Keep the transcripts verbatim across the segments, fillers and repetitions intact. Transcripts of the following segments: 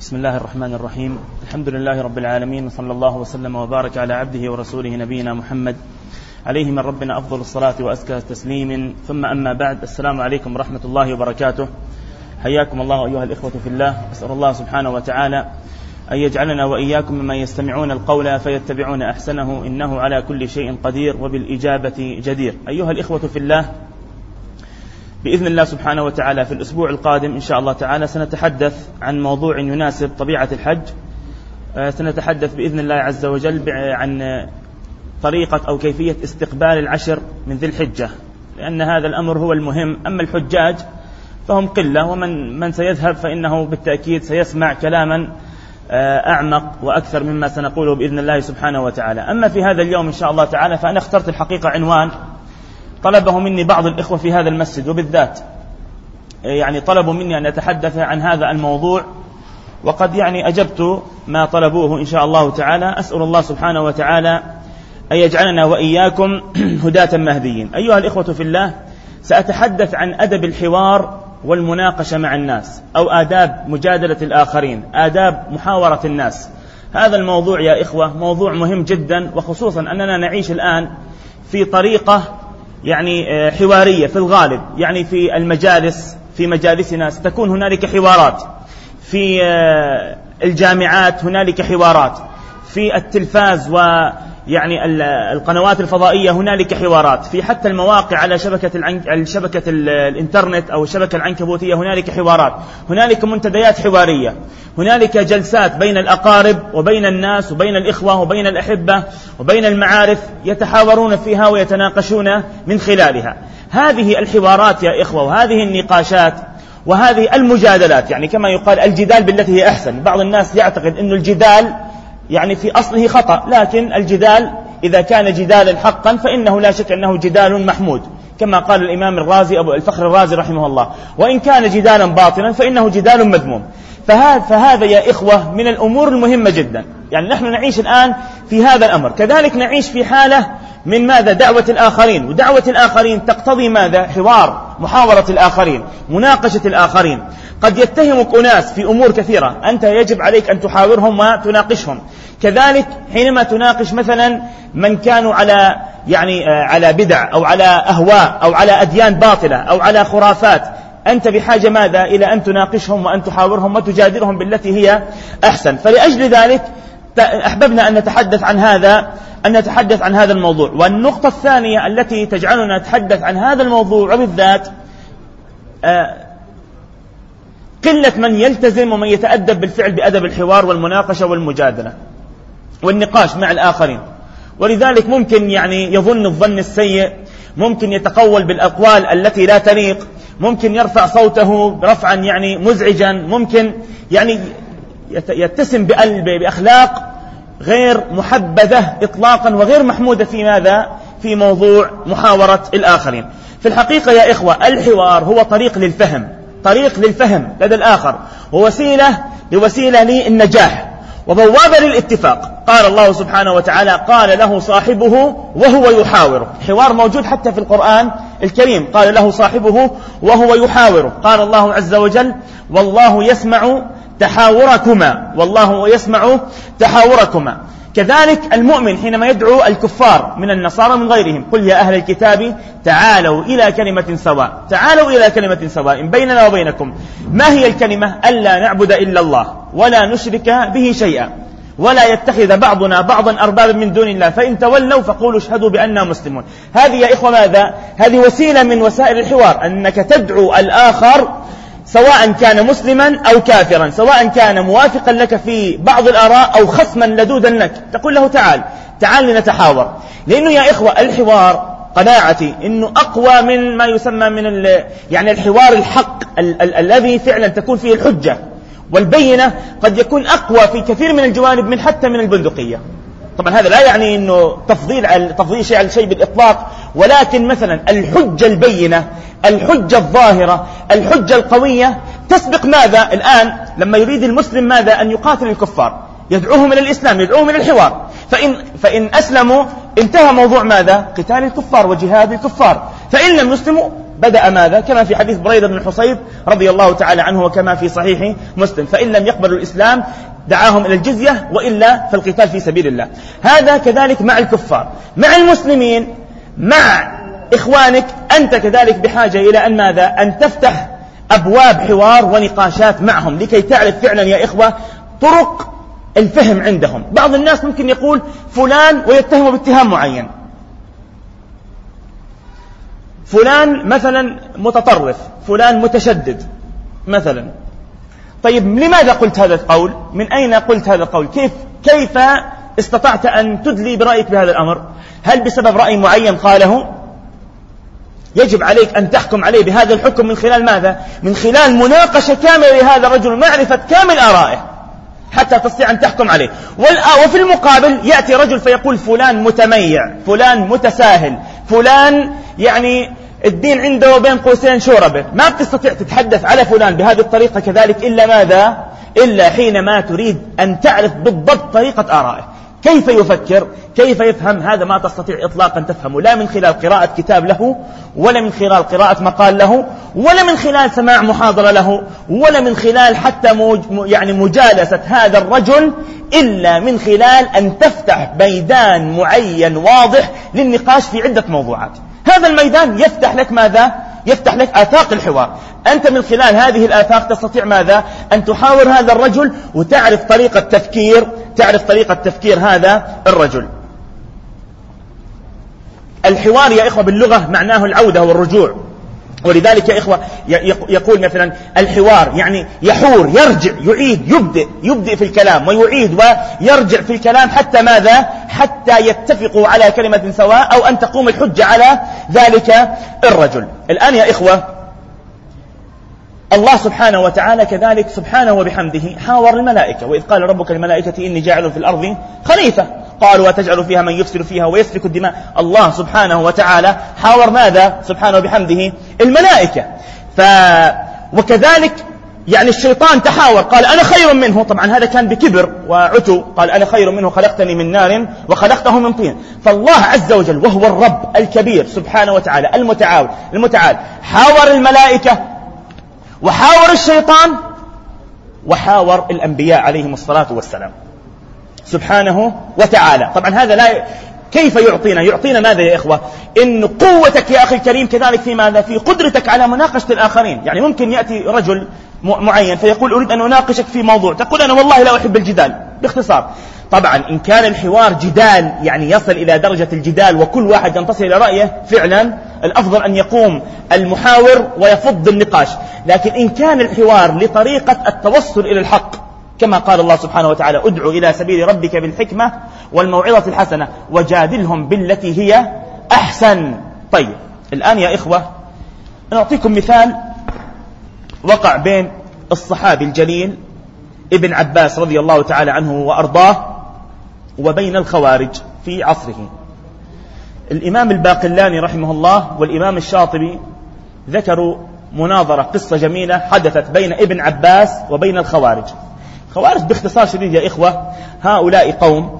بسم الله الرحمن الرحيم. الحمد لله رب العالمين، وصلى الله وسلم وبارك على عبده ورسوله نبينا محمد عليه من ربنا أفضل الصلاة وأزكى تسليم، ثم أما بعد. السلام عليكم ورحمة الله وبركاته. حياكم الله أيها الإخوة في الله. أسأل الله سبحانه وتعالى أن يجعلنا وإياكم ممن يستمعون القول فيتبعون أحسنه، إنه على كل شيء قدير وبالإجابة جدير. أيها الإخوة في الله، بإذن الله سبحانه وتعالى في الأسبوع القادم إن شاء الله تعالى سنتحدث عن موضوع يناسب طبيعة الحج. سنتحدث بإذن الله عز وجل عن طريقة أو كيفية استقبال العشر من ذي الحجة، لأن هذا الأمر هو المهم. أما الحجاج فهم قلة، ومن من سيذهب فإنه بالتأكيد سيسمع كلاما أعمق وأكثر مما سنقوله بإذن الله سبحانه وتعالى. أما في هذا اليوم إن شاء الله تعالى فأنا اخترت الحقيقة عنوان طلبه مني بعض الإخوة في هذا المسجد، وبالذات يعني طلبوا مني أن أتحدث عن هذا الموضوع، وقد يعني أجبت ما طلبوه إن شاء الله تعالى. أسأل الله سبحانه وتعالى أن يجعلنا وإياكم هداة مهديين. أيها الإخوة في الله، سأتحدث عن أدب الحوار والمناقشة مع الناس، أو آداب مجادلة الآخرين، آداب محاورة الناس. هذا الموضوع يا إخوة موضوع مهم جدا، وخصوصا أننا نعيش الآن في طريقة يعني حوارية في الغالب. يعني في المجالس في مجالسنا ستكون هنالك حوارات، في الجامعات هنالك حوارات، في التلفاز ويعني القنوات الفضائية هنالك حوارات، في حتى المواقع على شبكة العنك... شبكة الإنترنت أو الشبكة العنكبوتية هنالك حوارات، هنالك منتديات حوارية، هنالك جلسات بين الأقارب وبين الناس وبين الإخوة وبين الأحبة وبين المعارف، يتحاورون فيها ويتناقشون من خلالها. هذه الحوارات يا إخوة، وهذه النقاشات وهذه المجادلات، يعني كما يقال الجدال بالتي هي أحسن. بعض الناس يعتقد أن الجدال يعني في أصله خطأ، لكن الجدال إذا كان جدالا حقا فإنه لا شك أنه جدال محمود، كما قال الإمام الرازي أبو الفخر الرازي رحمه الله. وإن كان جدالا باطلا فإنه جدال مذموم. فهذا, فهذا يا إخوة من الأمور المهمة جدا. يعني نحن نعيش الآن في هذا الأمر، كذلك نعيش في حالة من ماذا؟ دعوة الآخرين. ودعوة الآخرين تقتضي ماذا؟ حوار، محاورة الآخرين، مناقشة الآخرين. قد يتهمك أناس في أمور كثيرة، أنت يجب عليك أن تحاورهم وتناقشهم. كذلك حينما تناقش مثلا من كانوا على يعني على بدع أو على أهواء أو على أديان باطلة أو على خرافات، أنت بحاجة ماذا؟ إلى أن تناقشهم وأن تحاورهم وتجادلهم بالتي هي أحسن. فلأجل ذلك أحببنا أن نتحدث عن هذا أن نتحدث عن هذا الموضوع. والنقطة الثانية التي تجعلنا نتحدث عن هذا الموضوع وبالذات قلة من يلتزم ومن يتأدب بالفعل بأدب الحوار والمناقشة والمجادلة والنقاش مع الآخرين. ولذلك ممكن يعني يظن الظن السيء، ممكن يتقول بالأقوال التي لا تليق، ممكن يرفع صوته رفعا يعني مزعجا، ممكن يعني يتسم بأخلاق غير محبذة إطلاقا وغير محمودة في ماذا؟ في موضوع محاورة الآخرين. في الحقيقة يا إخوة، الحوار هو طريق للفهم، طريق للفهم لدى الآخر، ووسيلة لوسيلة للنجاح وبوابة للاتفاق. قال الله سبحانه وتعالى: قال له صاحبه وهو يحاوره. حوار موجود حتى في القرآن الكريم، قال له صاحبه وهو يحاوره. قال الله عز وجل: والله يسمع تحاوركما، والله يسمع تحاوركما. كذلك المؤمن حينما يدعو الكفار من النصارى من غيرهم: قل يا أهل الكتاب تعالوا إلى كلمة سواء، تعالوا إلى كلمة سواء بيننا وبينكم. ما هي الكلمة؟ ألا نعبد إلا الله ولا نشرك به شيئا ولا يتخذ بعضنا بعضا أربابا من دون الله، فإن تولوا فقولوا اشهدوا بأننا مسلمون. هذه يا إخوة ماذا؟ هذه وسيلة من وسائل الحوار، أنك تدعو الآخر سواء كان مسلما أو كافرا، سواء كان موافقا لك في بعض الآراء أو خصما لدودا لك، تقول له تعال تعال لنتحاور. لأنه يا إخوة الحوار قناعتي أنه أقوى من ما يسمى من يعني الحوار الحق ال- ال- الذي فعلا تكون فيه الحجة والبينة، قد يكون أقوى في كثير من الجوانب من حتى من البندقية. طبعا هذا لا يعني أنه تفضيل على تفضيل شيء على شيء بالإطلاق، ولكن مثلا الحجة البينة، الحجة الظاهرة، الحجة القوية تسبق ماذا؟ الآن لما يريد المسلم ماذا؟ أن يقاتل الكفار، يدعوهم إلى الإسلام، يدعوهم إلى الحوار، فإن, فإن أسلموا انتهى موضوع ماذا؟ قتال الكفار وجهاد الكفار. فإن لم يسلموا بدأ ماذا؟ كما في حديث بريدة بن الحصيب رضي الله تعالى عنه وكما في صحيح مسلم، فإن لم يقبلوا الإسلام دعاهم إلى الجزية وإلا فالقتال في سبيل الله. هذا كذلك مع الكفار. مع المسلمين، مع إخوانك، أنت كذلك بحاجة إلى أن ماذا؟ أن تفتح أبواب حوار ونقاشات معهم لكي تعرف فعلا يا إخوة طرق الفهم عندهم. بعض الناس ممكن يقول فلان ويتهم باتهام معين، فلان مثلا متطرف، فلان متشدد مثلا. طيب لماذا قلت هذا القول؟ من أين قلت هذا القول؟ كيف كيف استطعت أن تدلي برأيك بهذا الأمر؟ هل بسبب رأي معين قاله؟ يجب عليك أن تحكم عليه بهذا الحكم من خلال ماذا؟ من خلال مناقشة كاملة لهذا الرجل، معرفة كامل آرائه حتى تستطيع أن تحكم عليه. وفي المقابل يأتي رجل فيقول فلان متميع، فلان متساهل، فلان يعني الدين عنده بين قوسين شوربه. ما بتستطيع تتحدث على فلان بهذه الطريقة كذلك إلا ماذا؟ إلا حينما تريد أن تعرف بالضبط طريقة آرائه، كيف يفكر، كيف يفهم. هذا ما تستطيع إطلاقا تفهمه لا من خلال قراءة كتاب له، ولا من خلال قراءة مقال له، ولا من خلال سماع محاضرة له، ولا من خلال حتى موج يعني مجالسة هذا الرجل، إلا من خلال أن تفتح ميدان معين واضح للنقاش في عدة موضوعات. هذا الميدان يفتح لك ماذا؟ يفتح لك آفاق الحوار. أنت من خلال هذه الآفاق تستطيع ماذا؟ أن تحاور هذا الرجل وتعرف طريقة تفكير تعرف طريقة تفكير هذا الرجل. الحوار يا إخوة باللغة معناه العودة والرجوع، ولذلك يا إخوة يقول مثلا الحوار يعني يحور، يرجع، يعيد، يبدأ يبدأ في الكلام ويعيد ويرجع في الكلام حتى ماذا؟ حتى يتفقوا على كلمة سواء أو أن تقوم الحجة على ذلك الرجل. الآن يا إخوة الله سبحانه وتعالى كذلك سبحانه وبحمده حاور الملائكة، وإذ قال ربك الملائكة إني جاعل في الأرض خليفة قالوا وتجعل فيها من يفسد فيها ويسفك الدماء. الله سبحانه وتعالى حاور ماذا؟ سبحانه وبحمده الملائكة. ف... وكذلك يعني الشيطان تحاور قال أنا خير منه، طبعا هذا كان بكبر وعتو، قال أنا خير منه خلقتني من نار وخلقته من طين. فالله عز وجل وهو الرب الكبير سبحانه وتعالى المتعال المتعال حاور الملائكة وحاور الشيطان وحاور الأنبياء عليهم الصلاة والسلام سبحانه وتعالى. طبعا هذا لا كيف يعطينا يعطينا ماذا يا إخوة؟ إن قوتك يا أخي الكريم كذلك في ماذا؟ في قدرتك على مناقشة الآخرين. يعني ممكن يأتي رجل معين فيقول أريد أن أناقشك في موضوع، تقول أنا والله لا أحب الجدال باختصار. طبعا إن كان الحوار جدال يعني يصل إلى درجة الجدال وكل واحد ينتصر إلى رأيه، فعلا الأفضل أن يقوم المحاور ويفض النقاش. لكن إن كان الحوار لطريقة التوصل إلى الحق كما قال الله سبحانه وتعالى ادعو إلى سبيل ربك بالحكمة والموعظة الحسنة وجادلهم بالتي هي أحسن. طيب الآن يا إخوة نعطيكم مثال وقع بين الصحابي الجليل ابن عباس رضي الله تعالى عنه وأرضاه وبين الخوارج في عصره. الإمام الباقلاني رحمه الله والإمام الشاطبي ذكروا مناظرة قصة جميلة حدثت بين ابن عباس وبين الخوارج. خوارج باختصار شديد يا إخوة هؤلاء قوم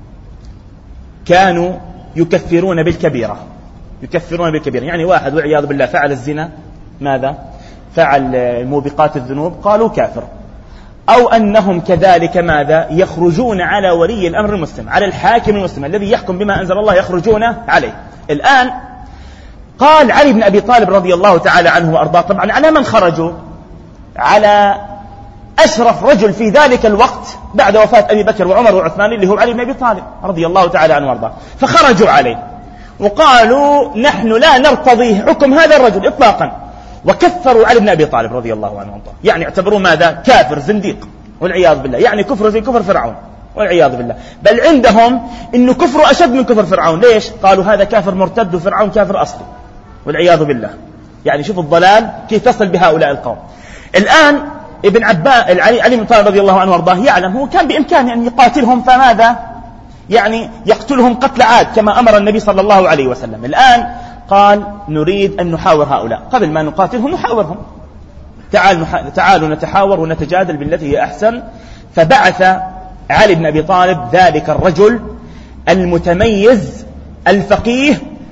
كانوا يكفرون بالكبيرة يكفرون بالكبيرة يعني واحد والعياذ بالله فعل الزنا، ماذا؟ فعل موبقات الذنوب، قالوا كافر. أو أنهم كذلك ماذا؟ يخرجون على ولي الأمر المسلم، على الحاكم المسلم الذي يحكم بما أنزل الله، يخرجون عليه. الآن قال علي بن أبي طالب رضي الله تعالى عنه وأرضاه، طبعا على من خرجوا؟ على أشرف رجل في ذلك الوقت بعد وفاة أبي بكر وعمر وعثمان اللي هو علي بن أبي طالب رضي الله تعالى عنه وأرضاه. فخرجوا عليه وقالوا نحن لا نرتضي حكم هذا الرجل إطلاقا، وكفروا علي بن أبي طالب رضي الله عنه وأرضاه، يعني اعتبروا ماذا؟ كافر زنديق والعياذ بالله، يعني كفر زي كفر فرعون والعياذ بالله. بل عندهم إنه كفر أشد من كفر فرعون. ليش؟ قالوا هذا كافر مرتد وفرعون كافر أصلي والعياذ بالله. يعني شوف الضلال كيف تصل بهؤلاء القوم. الآن ابن عباس علي بن طالب رضي الله عنه وارضاه يعلم هو كان بإمكانه أن يقاتلهم، فماذا؟ يعني يقتلهم قتل عاد كما أمر النبي صلى الله عليه وسلم. الآن قال نريد أن نحاور هؤلاء، قبل ما نقاتلهم نحاورهم، تعال تعالوا نتحاور ونتجادل بالتي هي أحسن. فبعث علي بن أبي طالب ذلك الرجل المتميز الفقيه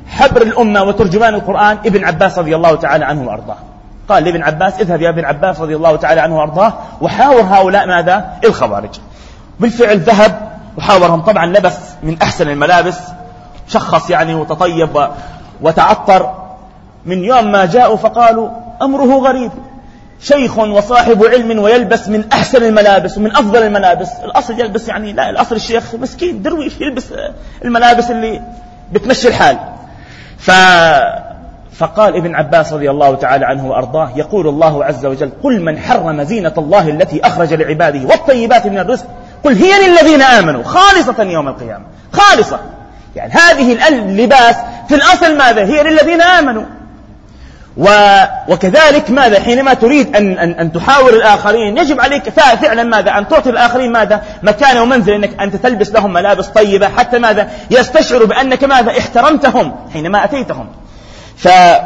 حبر الأمة وترجمان القرآن ابن عباس رضي الله تعالى عنه وأرضاه. قال لابن عباس اذهب يا ابن عباس رضي الله تعالى عنه وأرضاه وحاور هؤلاء ماذا؟ الخوارج. بالفعل ذهب وحاورهم. طبعا لبس من أحسن الملابس، شخص يعني وتطيب وتعطر. من يوم ما جاءوا فقالوا أمره غريب، شيخ وصاحب علم ويلبس من أحسن الملابس ومن أفضل الملابس. الأصل يلبس يعني لا، الأصل الشيخ مسكين درويش يلبس الملابس اللي بتمشي الحال. ف... فقال ابن عباس رضي الله تعالى عنه وأرضاه يقول الله عز وجل قل من حرم زينة الله التي أخرج لعباده والطيبات من الرزق قل هي للذين آمنوا خالصة يوم القيامة. خالصة يعني هذه اللباس في الأصل ماذا؟ هي للذين آمنوا. و... وكذلك ماذا؟ حينما تريد أن, أن, أن تحاور الآخرين يجب عليك فعلا ماذا؟ أن تعطي الآخرين ماذا؟ مكان ومنزل، أنك أنت تلبس لهم ملابس طيبة حتى ماذا؟ يستشعروا بأنك ماذا؟ احترمتهم حينما أتيتهم. ف...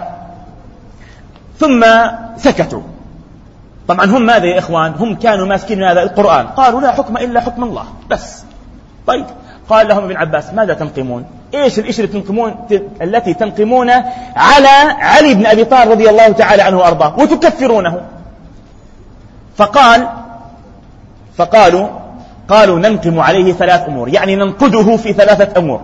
ثم سكتوا. طبعا هم ماذا يا إخوان؟ هم كانوا ماسكين هذا القرآن، قالوا لا حكم إلا حكم الله بس. طيب قال لهم ابن عباس ماذا تنقمون؟ إيش الإشي تنقمون التي تنقمون على علي بن أبي طالب رضي الله تعالى عنه وأرضاه وتكفرونه؟ فقال فقالوا قالوا ننقم عليه ثلاث أمور، يعني ننقده في ثلاثة أمور،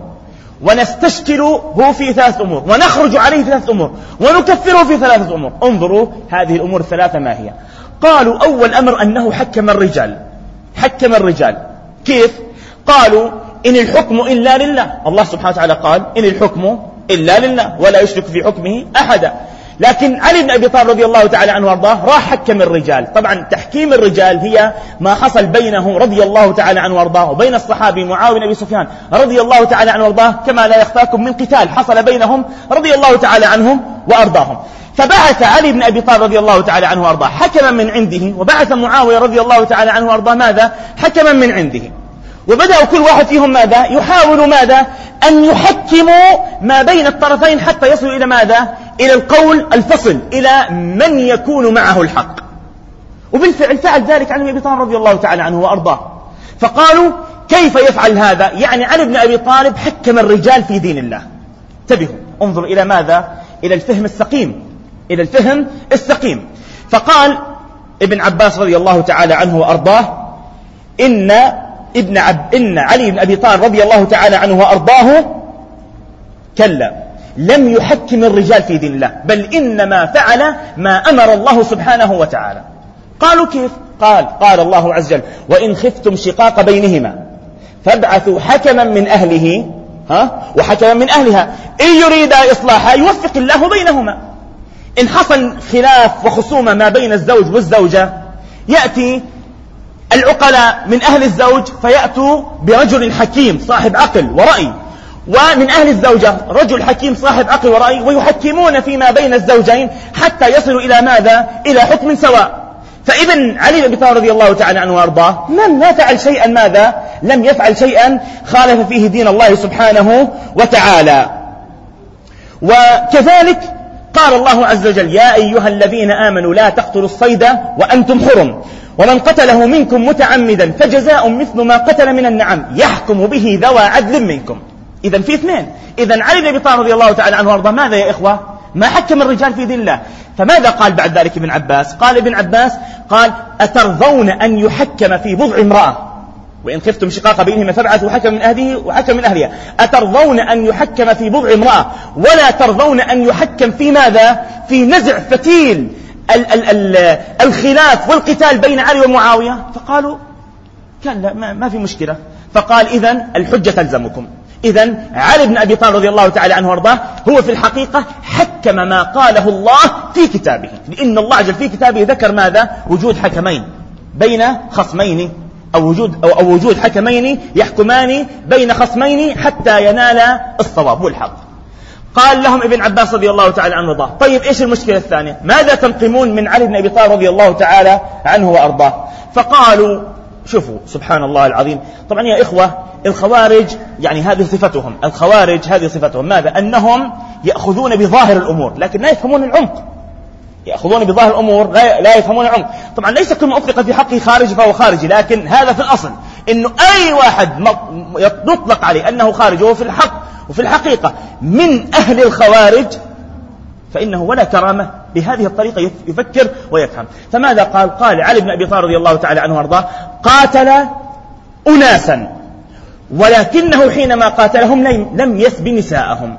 ونستشكله في ثلاث أمور، ونخرج عليه في ثلاث أمور، ونكفره في ثلاثة أمور. انظروا هذه الأمور الثلاثة ما هي. قالوا أول أمر أنه حكم الرجال. حكم الرجال كيف؟ قالوا إن الحكم إلا لله. الله سبحانه وتعالى قال إن الحكم إلا لله ولا يشرك في حكمه أحدا. لكن علي بن أبي طالب رضي الله تعالى عنه وارضاه راح حكم الرجال. طبعا تحكيم الرجال هي ما حصل بينه رضي الله تعالى عنه وارضاه وبين الصحابي معاوية بن أبي سفيان رضي الله تعالى عنه وارضاه، كما لا يخفاكم من قتال حصل بينهم رضي الله تعالى عنهم وأرضاهم. فبعث علي بن أبي طالب رضي الله تعالى عنه وارضاه حكما من عنده، وبعث معاوية رضي الله تعالى عنه وارضاه ماذا؟ حكما من عنده. وبدأوا كل واحد فيهم ماذا؟ يحاول ماذا؟ أن يحكموا ما بين الطرفين حتى يصلوا إلى ماذا؟ إلى القول الفصل، إلى من يكون معه الحق. وبالفعل فعل ذلك علي بن أبي طالب رضي الله تعالى عنه وأرضاه. فقالوا كيف يفعل هذا؟ يعني علي بن أبي طالب حكم الرجال في دين الله. انتبهوا، انظروا إلى ماذا؟ إلى الفهم السقيم، إلى الفهم السقيم. فقال ابن عباس رضي الله تعالى عنه وأرضاه إن ابن عب إن علي بن أبي طالب رضي الله تعالى عنه وأرضاه كلا لم يحكم الرجال في دين الله، بل إنما فعل ما أمر الله سبحانه وتعالى. قالوا كيف؟ قال قال الله عز وجل وإن خفتم شقاق بينهما فابعثوا حكما من أهله ها وحكما من أهلها إن يريد إصلاحا يوفق الله بينهما. إن حصل خلاف وخصومة ما بين الزوج والزوجة يأتي العقلاء من أهل الزوج فيأتوا برجل حكيم صاحب عقل ورأي، ومن أهل الزوجة رجل حكيم صاحب عقل ورأي، ويحكمون فيما بين الزوجين حتى يصلوا إلى ماذا؟ إلى حكم سواء. فإذن علي بن أبي طالب رضي الله تعالى عنه وأرضاه من لا فعل شيئا ماذا؟ لم يفعل شيئا خالف فيه دين الله سبحانه وتعالى. وكذلك قال الله عز وجل يا أيها الذين آمنوا لا تقتلوا الصيد وأنتم حرم ومن قتله منكم متعمدا فجزاء مثل ما قتل من النعم يحكم به ذوى عدل منكم. إذن في اثنين. إذن علي بن أبي طالب رضي الله تعالى عنه وارضاه ماذا يا إخوة؟ ما حكم الرجال في دين الله. فماذا قال بعد ذلك ابن عباس؟ قال ابن عباس قال أترضون أن يحكم في بضع امرأة وإن خفتم شقاق بينهما فابعثوا حكم من أهله وحكم من أهلها. أترضون أن يحكم في بضع امرأة ولا ترضون أن يحكم في ماذا؟ في نزع فتيل ال ال ال الخلاف والقتال بين علي ومعاوية؟ فقالوا كلا ما, ما في مشكلة. فقال إذن الحجة تلزمكم. إذن علي بن أبي طالب رضي الله تعالى عنه وارضاه هو في الحقيقة حكم ما قاله الله في كتابه، لأن الله عز وجل في كتابه ذكر ماذا؟ وجود حكمين بين خصمين أو وجود, أو, أو وجود حكمين يحكمان بين خصمين حتى ينال الصواب والحق. قال لهم ابن عباس رضي الله تعالى عنه وارضاه طيب إيش المشكلة الثانية؟ ماذا تنقمون من علي بن أبي طالب رضي الله تعالى عنه وارضاه؟ فقالوا شوفوا سبحان الله العظيم. طبعا يا إخوة الخوارج يعني هذه صفتهم، الخوارج هذه صفتهم ماذا؟ أنهم يأخذون بظاهر الأمور لكن لا يفهمون العمق. يأخذون بظاهر الأمور لا, لا يفهمون العمق. طبعا ليس كل ما أطلق في حقه خارجي فهو خارجي، لكن هذا في الأصل إنه أي واحد يطلق عليه أنه خارجي وهو في الحق وفي الحقيقة من أهل الخوارج، فإنه ولا كرامة بهذه الطريقة يفكر ويفهم. فماذا قال؟ قال علي بن أبي طالب رضي الله تعالى عنه وارضاه قاتل أناسا ولكنه حينما قاتلهم لم يسب نساءهم.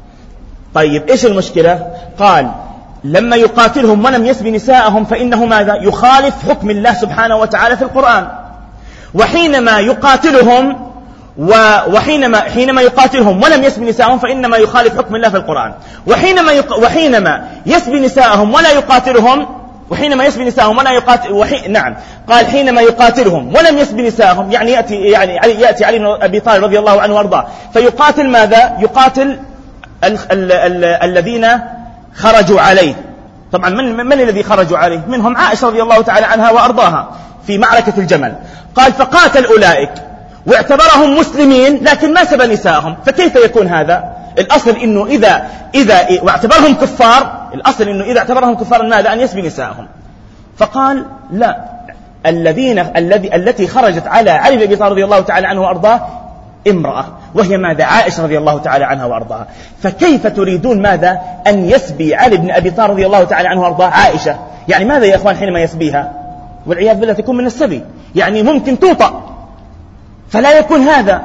طيب إيش المشكلة؟ قال لما يقاتلهم ولم يسب نساءهم فإنه ماذا؟ يخالف حكم الله سبحانه وتعالى في القرآن. وحينما يقاتلهم وحينما حينما يقاتلهم ولم يسب نساءهم فإنما يخالف حكم الله في القرآن. وحينما يق... وحينما يسب نساءهم ولا يقاتلهم وحينما يسب نساءهم ولا يقاتل وحي... نعم قال حينما يقاتلهم ولم يسب نساءهم، يعني يأتي يعني يأتي علي بن أبي طالب رضي الله عنه وارضاه فيقاتل ماذا؟ يقاتل ال... ال... ال... الذين خرجوا عليه. طبعا من من الذي خرجوا عليه؟ منهم عائشة رضي الله تعالى عنها وارضاها في معركة الجمل. قال فقاتل أولئك واعتبرهم مسلمين لكن ما سب نساءهم، فكيف يكون هذا؟ الأصل إنه إذا إذا واعتبرهم كفار، الأصل إنه إذا اعتبرهم كفار ماذا؟ أن يسب نساءهم. فقال لا، الذين الذي التي خرجت على علي بن أبي طالب رضي الله تعالى عنه وأرضاه امرأة، وهي ماذا؟ عائشة رضي الله تعالى عنها وأرضاها. فكيف تريدون ماذا؟ أن يسبي علي بن أبي طالب رضي الله تعالى عنه وأرضاه عائشة؟ يعني ماذا يا إخوان حينما يسبيها؟ والعياذ بالله تكون من السبي، يعني ممكن توطأ، فلا يكون هذا.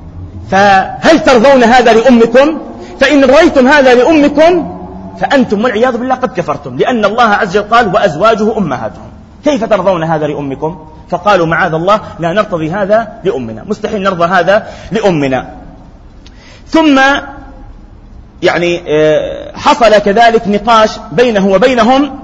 فهل ترضون هذا لأمكم؟ فإن رأيتم هذا لأمكم فأنتم والعياذ بالله قد كفرتم، لأن الله عز وجل قال وأزواجه أمهاتهم. كيف ترضون هذا لأمكم؟ فقالوا معاذ الله لا نرتضي هذا لأمنا، مستحيل نرضى هذا لأمنا. ثم يعني حصل كذلك نقاش بينه وبينهم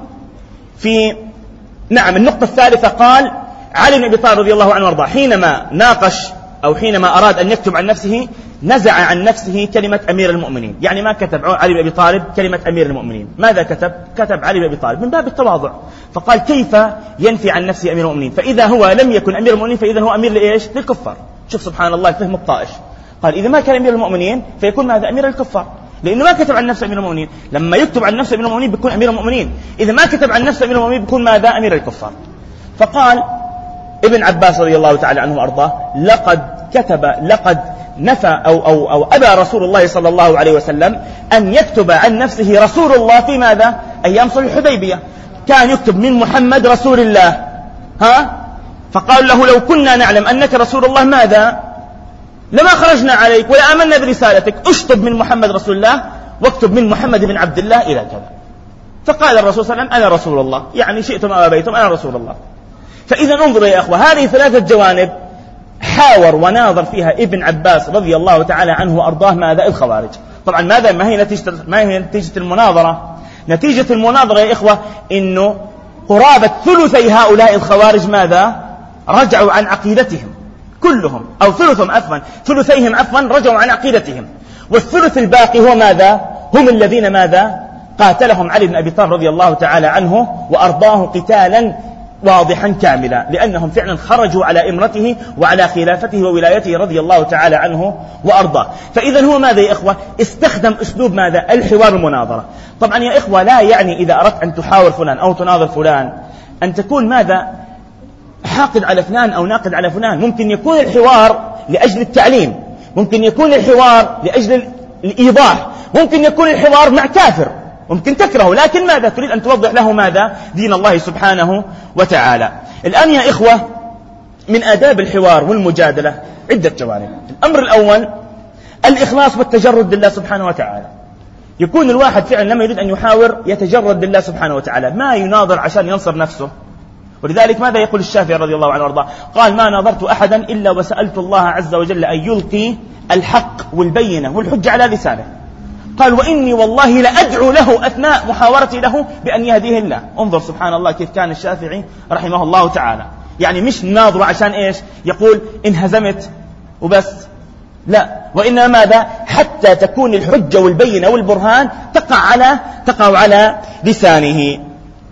في نعم النقطة الثالثة. قال علي بن أبي طالب رضي الله عنه وارضاه حينما ناقش أو حينما أراد أن يكتب عن نفسه نزع عن نفسه كلمة أمير المؤمنين، يعني ما كتب علي بن أبي طالب كلمة أمير المؤمنين. ماذا كتب؟ كتب علي بن أبي طالب من باب التواضع. فقال كيف ينفي عن نفسه أمير المؤمنين؟ فإذا هو لم يكن أمير المؤمنين فإذا هو أمير لإيش؟ للكفار. شوف سبحان الله الفهم الطائش. قال إذا ما كان أمير المؤمنين فيكون ماذا؟ أمير الكفار، لأنه ما كتب عن نفسه أمير المؤمنين. لما يكتب عن نفسه أمير المؤمنين بيكون أمير المؤمنين، إذا ما كتب عن نفسه أمير المؤمنين بيكون ماذا؟ أمير الكفار. فقال ابن عباس رضي الله تعالى عنه وأرضاه لقد كتب لقد نفى أو, أو, أو أبى رسول الله صلى الله عليه وسلم أن يكتب عن نفسه رسول الله في ماذا؟ أيام صلح الحديبية كان يكتب من محمد رسول الله. ها؟ فقال له لو كنا نعلم أنك رسول الله ماذا؟ لما خرجنا عليك ولا آمنا برسالتك، اشطب من محمد رسول الله واكتب من محمد بن عبد الله إلى كذا. فقال الرسول صلى الله عليه وسلم أنا رسول الله، يعني شئتم أو أبيتم أنا رسول الله. فإذا انظروا يا أخوة هذه ثلاثة جوانب حاور وناظر فيها ابن عباس رضي الله تعالى عنه وأرضاه ماذا؟ الخوارج. طبعا ماذا ما هي نتيجة ما هي نتيجة المناظرة؟ نتيجة المناظرة يا إخوة إنه قرابة ثلثي هؤلاء الخوارج ماذا؟ رجعوا عن عقيدتهم كلهم، أو ثلثهم عفوا ثلثيهم عفوا رجعوا عن عقيدتهم، والثلث الباقي هو ماذا؟ هم الذين ماذا؟ قاتلهم علي بن أبي طالب رضي الله تعالى عنه وأرضاه قتالا واضحا كاملا، لأنهم فعلا خرجوا على إمرته وعلى خلافته وولايته رضي الله تعالى عنه وأرضاه. فإذا هو ماذا يا إخوة؟ استخدم أسلوب ماذا؟ الحوار المناظرة. طبعا يا إخوة لا يعني إذا أردت أن تحاور فلان أو تناظر فلان أن تكون ماذا؟ حاقد على فلان أو ناقد على فلان. ممكن يكون الحوار لأجل التعليم، ممكن يكون الحوار لأجل الإيضاح، ممكن يكون الحوار مع كافر ممكن تكرهه، لكن ماذا تريد أن توضح له ماذا؟ دين الله سبحانه وتعالى. الآن يا إخوة من آداب الحوار والمجادلة عدة جوانب. الأمر الأول الإخلاص والتجرد لله سبحانه وتعالى. يكون الواحد فعلا لما يريد أن يحاور يتجرد لله سبحانه وتعالى، ما يناظر عشان ينصر نفسه. ولذلك ماذا يقول الشافعي رضي الله عنه وارضاه؟ قال ما ناظرت أحدا إلا وسألت الله عز وجل أن يلقي الحق والبينة والحجة على لسانه. قال وإني والله لأدعو له أثناء محاورتي له بأن يهديه الله. انظر سبحان الله كيف كان الشافعي رحمه الله تعالى، يعني مش ناظر عشان إيش يقول انهزمت وبس، لا، وإنما ماذا؟ حتى تكون الحجة والبينة والبرهان تقع على تقع على لسانه.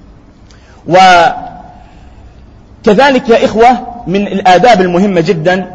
وكذلك يا إخوة من الآداب المهمة جدا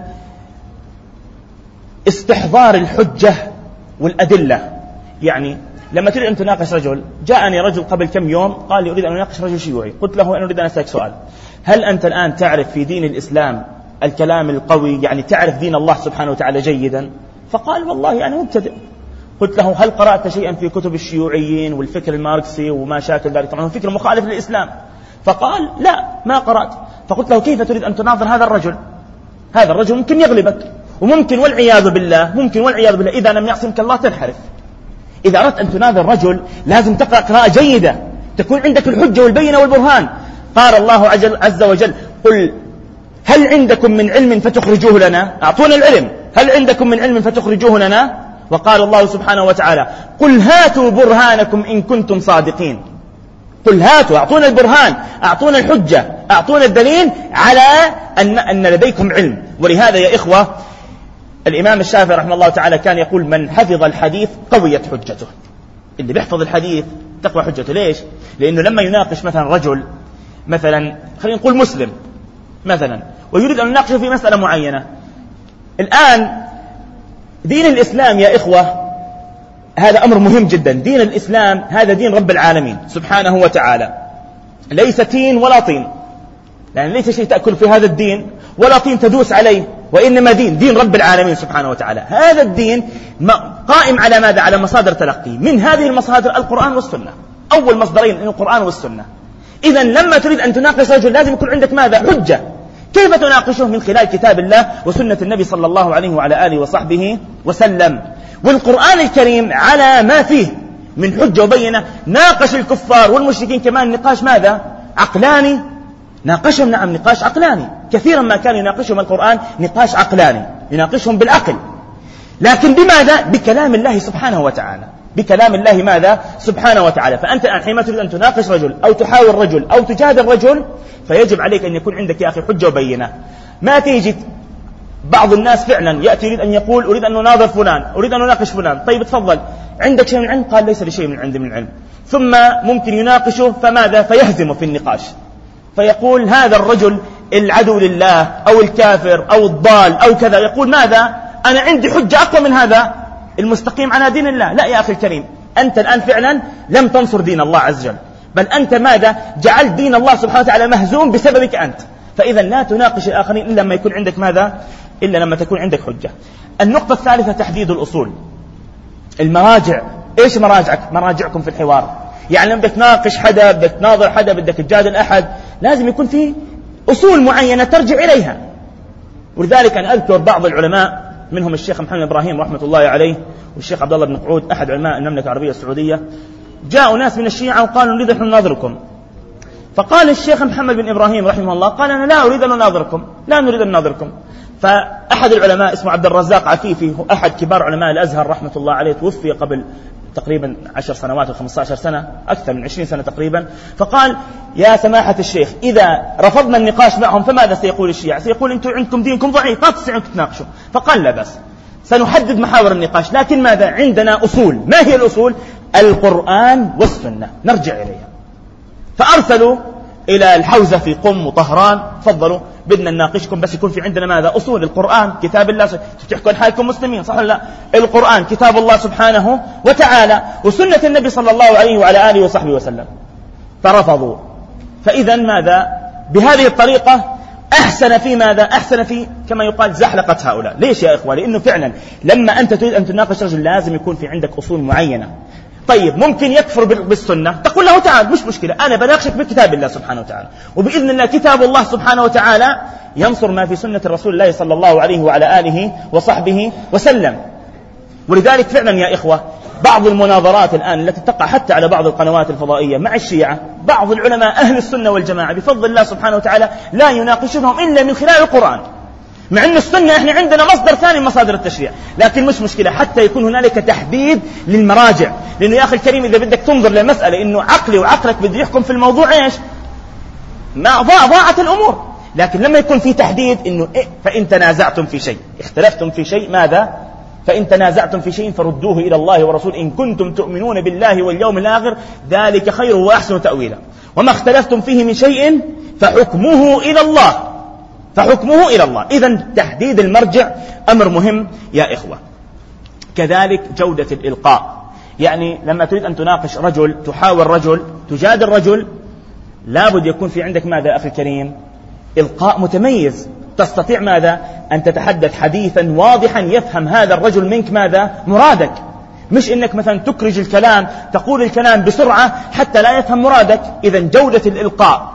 استحضار الحجة والأدلة. يعني لما تريد أن تناقش رجل، جاءني رجل قبل كم يوم قال لي أريد أن أناقش رجل شيوعي، قلت له أنا أريد أن أسألك سؤال، هل أنت الآن تعرف في دين الإسلام الكلام القوي، يعني تعرف دين الله سبحانه وتعالى جيدا؟ فقال والله أنا مبتدئ. قلت له هل قرأت شيئا في كتب الشيوعيين والفكر الماركسي وما شاكل ذلك؟ طبعا فكر مخالف للإسلام. فقال لا ما قرأت. فقلت له كيف تريد أن تناظر هذا الرجل؟ هذا الرجل ممكن يغلبك، وممكن والعياذ بالله ممكن والعياذ بالله إذا لم يعصمك الله تنحرف. إذا أردت أن تناظر رجل لازم تقرأ قراءة جيدة، تكون عندك الحجة والبينة والبرهان. قال الله عز وجل قل هل عندكم من علم فتخرجوه لنا؟ أعطونا العلم. هل عندكم من علم فتخرجوه لنا؟ وقال الله سبحانه وتعالى قل هاتوا برهانكم إن كنتم صادقين. قل هاتوا، أعطونا البرهان، أعطونا الحجة، أعطونا الدليل على أن, أن لديكم علم. ولهذا يا إخوة الإمام الشافعي رحمه الله تعالى كان يقول من حفظ الحديث قويت حجته. اللي بيحفظ الحديث تقوى حجته. ليش؟ لأنه لما يناقش مثلا رجل مثلا خلينا نقول مسلم مثلا ويريد أن يناقشه في مسألة معينة. الآن دين الإسلام يا إخوة هذا أمر مهم جدا. دين الإسلام هذا دين رب العالمين سبحانه وتعالى، ليس تين ولا طين، يعني ليس شيء تأكل في هذا الدين ولا طين تدوس عليه، وإنما دين دين رب العالمين سبحانه وتعالى. هذا الدين قائم على ماذا؟ على مصادر تلقي. من هذه المصادر القرآن والسنة، أول مصدرين القرآن والسنة. إذن لما تريد أن تناقش رجل لازم يكون عندك ماذا؟ حجة. كيف تناقشه؟ من خلال كتاب الله وسنة النبي صلى الله عليه وعلى آله وصحبه وسلم. والقرآن الكريم على ما فيه من حجة وبينة. ناقش الكفار والمشركين كمان نقاش ماذا؟ عقلاني. ناقشهم نعم نقاش عقلاني. كثيرا ما كان يناقشهم القرآن نقاش عقلاني، يناقشهم بالعقل. لكن بماذا؟ بكلام الله سبحانه وتعالى. بكلام الله ماذا؟ سبحانه وتعالى. فأنت الآن حينما تريد أن تناقش رجل أو تحاور رجل أو تجادل رجل فيجب عليك أن يكون عندك يا أخي حجة وبينة. ما تيجي بعض الناس فعلا يأتي يريد أن يقول أريد أن نناظر فلان، أريد أن نناقش فلان. طيب تفضل، عندك شيء من العلم؟ قال ليس لي شيء من عندي من العلم. ثم ممكن يناقشه فماذا؟ فيهزم في النقاش، فيقول هذا الرجل العدو لله أو الكافر أو الضال أو كذا. يقول ماذا؟ أنا عندي حجة أقوى من هذا المستقيم على دين الله. لا يا أخي الكريم، أنت الآن فعلا لم تنصر دين الله عز وجل، بل أنت ماذا؟ جعلت دين الله سبحانه وتعالى مهزوم بسببك أنت. فإذا لا تناقش الآخرين إلا لما يكون عندك ماذا؟ إلا لما تكون عندك حجة. النقطة الثالثة تحديد الأصول. المراجع، إيش مراجعك؟ مراجعكم في الحوار. يعني لما بدك تناقش حدا، بدك تناظر حدا، بدك تجادل أحد، لازم يكون في أصول معينة ترجع إليها. ولذلك أنا أذكر بعض العلماء منهم الشيخ محمد إبراهيم رحمة الله عليه والشيخ عبد الله بن قعود أحد علماء المملكة العربية السعودية. جاءوا ناس من الشيعة وقالوا نريد أن نناظركم. فقال الشيخ محمد بن إبراهيم رحمه الله قال أنا لا أريد أن نناظركم، لا نريد أن نناظركم. فأحد العلماء اسمه عبد الرزاق عفيفي، هو أحد كبار علماء الأزهر رحمة الله عليه، توفي قبل تقريبا عشر سنوات أو خمسة عشر سنة، أكثر من عشرين سنة تقريبا. فقال يا سماحة الشيخ إذا رفضنا النقاش معهم فماذا سيقول الشيعة؟ سيقول أنتم عندكم دينكم ضعيف، ما تستطيعون تتناقشوا. فقال لا بس، سنحدد محاور النقاش، لكن ماذا؟ عندنا أصول. ما هي الأصول؟ القرآن والسنة نرجع إليها. فأرسلوا إلى الحوزة في قم وطهران، تفضلوا بدنا نناقشكم بس يكون في عندنا ماذا؟ أصول القرآن كتاب الله. تحكون حالكم مسلمين صح ولا لا؟ القرآن كتاب الله سبحانه وتعالى وسنة النبي صلى الله عليه وعلى آله وصحبه وسلم. فرفضوا. فإذا ماذا؟ بهذه الطريقة أحسن في ماذا؟ أحسن في كما يقال زحلقة هؤلاء. ليش يا إخوة؟ لأنه فعلا لما أنت تريد أن تناقش رجل لازم يكون في عندك أصول معينة. طيب ممكن يكفر بالسنة، تقول له تعال مش مشكلة، أنا بناقشك بكتاب الله سبحانه وتعالى، وبإذن الله كتاب الله سبحانه وتعالى ينصر ما في سنة الرسول الله صلى الله عليه وعلى آله وصحبه وسلم. ولذلك فعلا يا إخوة بعض المناظرات الآن التي تقع حتى على بعض القنوات الفضائية مع الشيعة، بعض العلماء أهل السنة والجماعة بفضل الله سبحانه وتعالى لا يناقشونهم إلا من خلال القرآن، مع أن السنة إحنا عندنا مصدر ثاني من مصادر التشريع. لكن مش مشكلة حتى يكون هنالك تحديد للمراجع. لأنه يا أخي الكريم إذا بدك تنظر لمسألة إنه عقلي وعقلك بده يحكم في الموضوع إيش؟ ما ضاع ضاعت الأمور. لكن لما يكون في تحديد إنه إيه فإن تنازعتم في شيء، اختلفتم في شيء ماذا؟ فإن تنازعتم في شيء فردوه إلى الله ورسول إن كنتم تؤمنون بالله واليوم الآخر ذلك خير وأحسن تأويلا وما اختلفتم فيه من شيء فحكمه إلى الله فحكمه إلى الله. إذن تحديد المرجع أمر مهم يا إخوة. كذلك جودة الإلقاء، يعني لما تريد أن تناقش رجل، تحاور رجل، تجادل رجل، لابد يكون في عندك ماذا أخي الكريم؟ إلقاء متميز. تستطيع ماذا أن تتحدث حديثا واضحا يفهم هذا الرجل منك ماذا مرادك، مش إنك مثلا تكرج الكلام، تقول الكلام بسرعة حتى لا يفهم مرادك. إذن جودة الإلقاء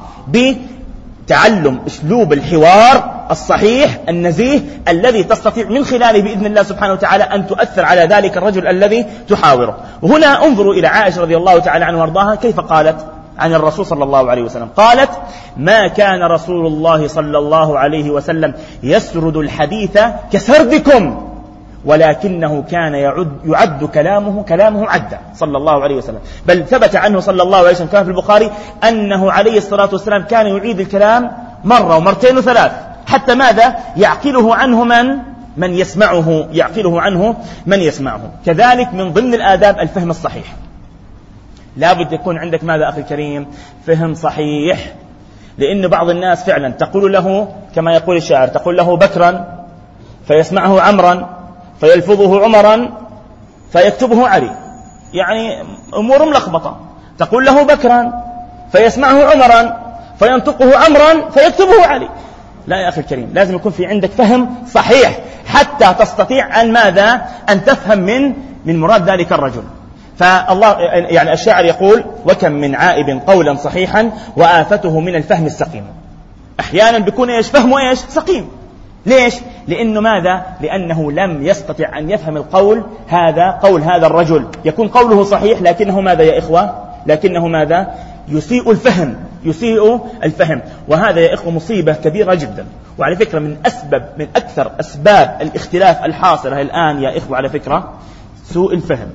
بتعلم أسلوب الحوار الصحيح النزيه الذي تستطيع من خلاله بإذن الله سبحانه وتعالى أن تؤثر على ذلك الرجل الذي تحاوره. وهنا انظروا إلى عائشة رضي الله تعالى عنها وارضاها كيف قالت عن الرسول صلى الله عليه وسلم. قالت: ما كان رسول الله صلى الله عليه وسلم يسرد الحديث كسردكم، ولكنه كان يعد, يعد كلامه كلامه عدا صلى الله عليه وسلم. بل ثبت عنه صلى الله عليه وسلم كان في البخاري أنه عليه الصلاة والسلام كان يعيد الكلام مرة ومرتين وثلاث حتى ماذا يعقله عنه من من يسمعه يعقله عنه من يسمعه. كذلك من ضمن الآداب الفهم الصحيح. لا بد يكون عندك ماذا أخي الكريم؟ فهم صحيح. لأن بعض الناس فعلا تقول له كما يقول الشاعر، تقول له بكرا فيسمعه عمرا فيلفظه عمرا فيكتبه علي، يعني أمور ملخبطة. تقول له بكرا فيسمعه عمرا فينطقه عمرا فيكتبه علي. لا يا أخي الكريم، لازم يكون في عندك فهم صحيح حتى تستطيع أن ماذا أن تفهم من من مراد ذلك الرجل. فالله يعني الشاعر يقول: وكم من عائب قولا صحيحا وآفته من الفهم السقيم. أحيانا بيكون إيش فهمه إيش سقيم. ليش؟ لأنه ماذا؟ لأنه لم يستطع أن يفهم القول هذا قول هذا الرجل. يكون قوله صحيح لكنه ماذا يا إخوة؟ لكنه ماذا؟ يسيء الفهم يسيء الفهم وهذا يا إخوة مصيبة كبيرة جدا. وعلى فكرة من أسباب من أكثر أسباب الاختلاف الحاصلة الآن يا إخوة على فكرة سوء الفهم.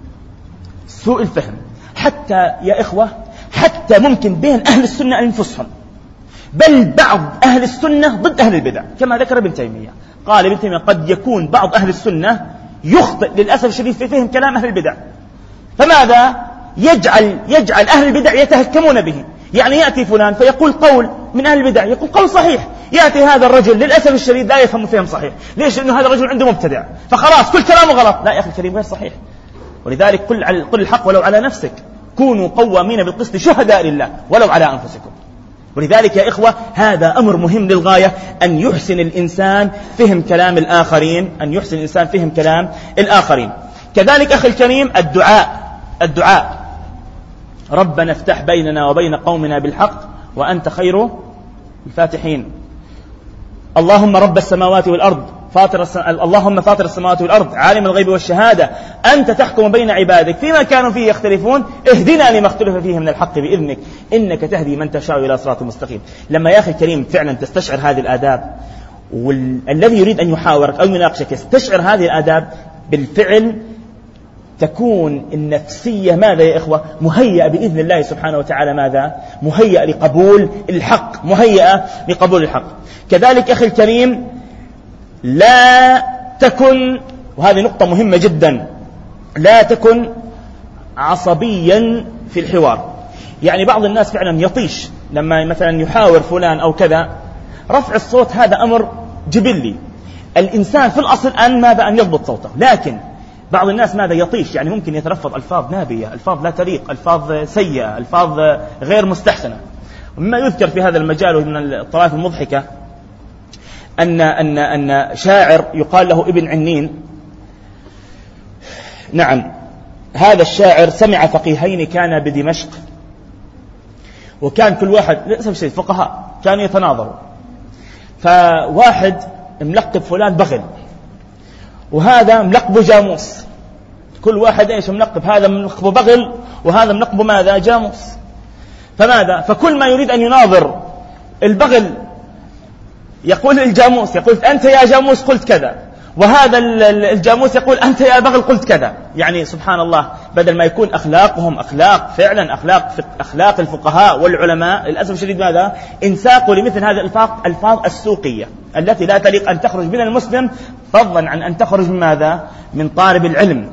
سوء الفهم حتى يا إخوة حتى ممكن بين أهل السنة أنفسهم، بل بعض أهل السنة ضد أهل البدع، كما ذكر ابن تيمية. قال ابن تيمية: قد يكون بعض أهل السنة يخطئ للأسف الشديد في فهم كلام أهل البدع، فماذا يجعل يجعل أهل البدع يتهكمون به. يعني يأتي فلان فيقول قول من أهل البدع، يقول قول صحيح، يأتي هذا الرجل للأسف الشديد لا يفهم فهم صحيح. ليش؟ لأنه هذا الرجل عنده مبتدع، فخلاص كل كلامه غلط. لا يا أخي الكريم، غير صحيح. ولذلك قل قل الحق ولو على نفسك، كونوا قوامين بالقسط شهداء لله ولو على أنفسكم. ولذلك يا إخوة هذا أمر مهم للغاية، أن يحسن الإنسان فهم كلام الآخرين، أن يحسن الإنسان فهم كلام الآخرين. كذلك أخي الكريم الدعاء الدعاء ربنا افتح بيننا وبين قومنا بالحق وأنت خير الفاتحين. اللهم رب السماوات والأرض فاطر الس... اللهم فاطر السماوات والأرض عالم الغيب والشهادة أنت تحكم بين عبادك فيما كانوا فيه يختلفون اهدنا لما اختلف فيه من الحق بإذنك إنك تهدي من تشاء إلى صراط مستقيم. لما يا أخي الكريم فعلا تستشعر هذه الآداب، والذي يريد أن يحاورك أو يناقشك يستشعر هذه الآداب بالفعل، تكون النفسية ماذا يا إخوة مهيئة بإذن الله سبحانه وتعالى، ماذا مهيئة لقبول الحق، مهيئة لقبول الحق. كذلك أخي الكريم لا تكن، وهذه نقطة مهمة جدا، لا تكن عصبيا في الحوار. يعني بعض الناس فعلا يطيش لما مثلا يحاور فلان أو كذا. رفع الصوت هذا أمر جبلي، الإنسان في الأصل أن ماذا أن يضبط صوته، لكن بعض الناس ماذا يطيش، يعني ممكن يتلفظ ألفاظ نابية، ألفاظ لا تليق، ألفاظ سيئة، ألفاظ غير مستحسنة. ومما يذكر في هذا المجال من الطرائف المضحكة أن أن أن شاعر يقال له ابن عنين. نعم، هذا الشاعر سمع فقيهين كان بدمشق، وكان كل واحد للأسف الشديد فقهاء كانوا يتناظروا، فواحد ملقب فلان بغل وهذا ملقبه جاموس. كل واحد ايش ملقب، هذا ملقبه بغل وهذا ملقبه ماذا جاموس. فماذا فكل ما يريد أن يناظر البغل يقول الجاموس، يقول أنت يا جاموس قلت كذا، وهذا الجاموس يقول أنت يا بغل قلت كذا. يعني سبحان الله، بدل ما يكون أخلاقهم أخلاق فعلا أخلاق أخلاق الفقهاء والعلماء، للأسف الشديد ماذا انساقوا لمثل هذه الألفاظ الفاظ السوقية التي لا تليق أن تخرج من المسلم، فضلا عن أن تخرج من ماذا من طالب العلم.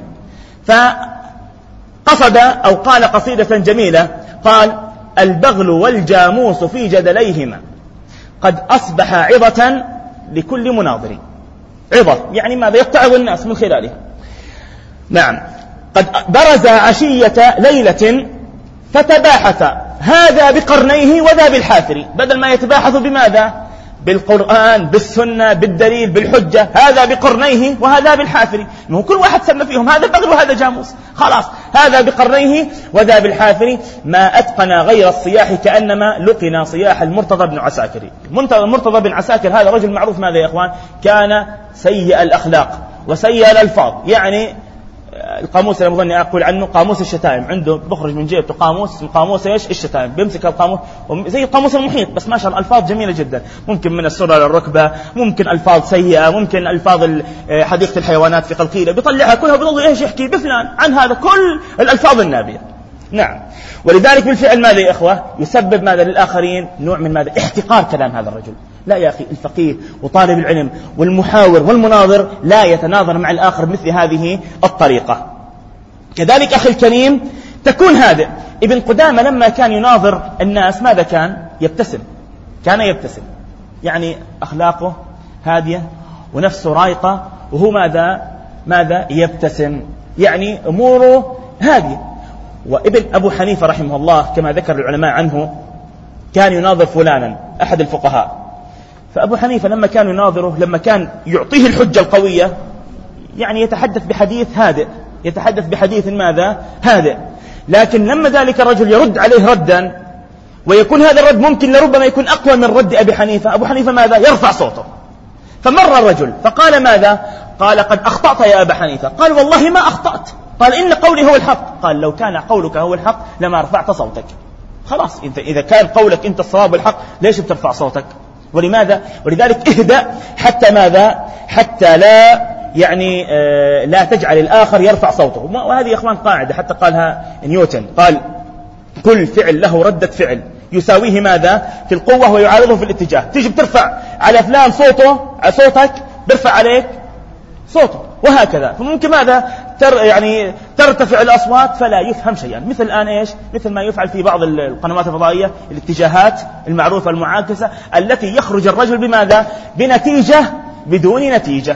فقصد أو قال قصيدة جميلة، قال: البغل والجاموس في جدليهما قد أصبح عظة لكل مناظر. عظة يعني ماذا يتعظ الناس من خلالها. نعم، قد برز عشية ليلة فتباحث هذا بقرنيه وذا بالحافر. بدل ما يتباحثوا بماذا بالقرآن بالسنة بالدليل بالحجة، هذا بقرنيه وهذا بالحافري. إنه كل واحد سمى فيهم، هذا بغل وهذا جاموس، خلاص هذا بقرنيه وذا بالحافري. ما أتقن غير الصياح كأنما لقنا صياح المرتضى بن عساكر. المرتضى بن عساكر هذا رجل معروف ماذا يا إخوان؟ كان سيء الأخلاق وسيء الألفاظ، يعني القاموس اللي أظني أقول عنه قاموس الشتائم، عنده بخرج من جيبته قاموس، القاموس إيش؟ الشتائم. بيمسك القاموس زي القاموس المحيط، بس ما شاء الله ألفاظ جميلة جدا، ممكن من السرة للركبة، ممكن ألفاظ سيئة، ممكن ألفاظ حديقة الحيوانات في قلقيلة، بيطلعها كلها وبيضل إيش يحكي بفلان عن هذا، كل الألفاظ النابية. نعم. ولذلك بالفعل ماذا يا إخوة؟ يسبب ماذا للآخرين؟ نوع من ماذا؟ احتقار كلام هذا الرجل. لا يا أخي، الفقيه وطالب العلم والمحاور والمناظر لا يتناظر مع الآخر بمثل هذه الطريقة. كذلك أخي الكريم تكون هادئ. ابن قدامة لما كان يناظر الناس ماذا كان؟ يبتسم، كان يبتسم، يعني أخلاقه هادية ونفسه رايقة، وهو ماذا؟ ماذا؟ يبتسم، يعني أموره هادية. وابن أبو حنيفة رحمه الله كما ذكر العلماء عنه كان يناظر فلانا أحد الفقهاء، فأبو حنيفة لما كان يناظره، لما كان يعطيه الحجة القوية، يعني يتحدث بحديث هادئ، يتحدث بحديث ماذا؟ هادئ. لكن لما ذلك الرجل يرد عليه ردا، ويكون هذا الرد ممكن لربما يكون أقوى من رد أبي حنيفة، أبو حنيفة ماذا؟ يرفع صوته. فمر الرجل فقال ماذا؟ قال قد أخطأت يا أبا حنيفة. قال والله ما أخطأت. قال إن قولي هو الحق. قال لو كان قولك هو الحق لما رفعت صوتك. خلاص، إذا كان قولك أنت الصواب والحق ليش بترفع صوتك؟ ولماذا؟ ولذلك اهدأ حتى ماذا؟ حتى لا يعني آه لا تجعل الآخر يرفع صوته. وهذه يا إخوان قاعدة حتى قالها نيوتن، قال كل فعل له ردة فعل يساويه ماذا؟ في القوة ويعارضه في الاتجاه. تيجي بترفع على فلان صوته صوتك برفع عليك صوته، وهكذا. فممكن ماذا؟ تر يعني ترتفع الأصوات فلا يفهم شيئا، مثل الآن إيش؟ مثل ما يفعل في بعض القنوات الفضائية، الاتجاهات المعروفة المعاكسة التي يخرج الرجل بماذا؟ بنتيجة بدون نتيجة.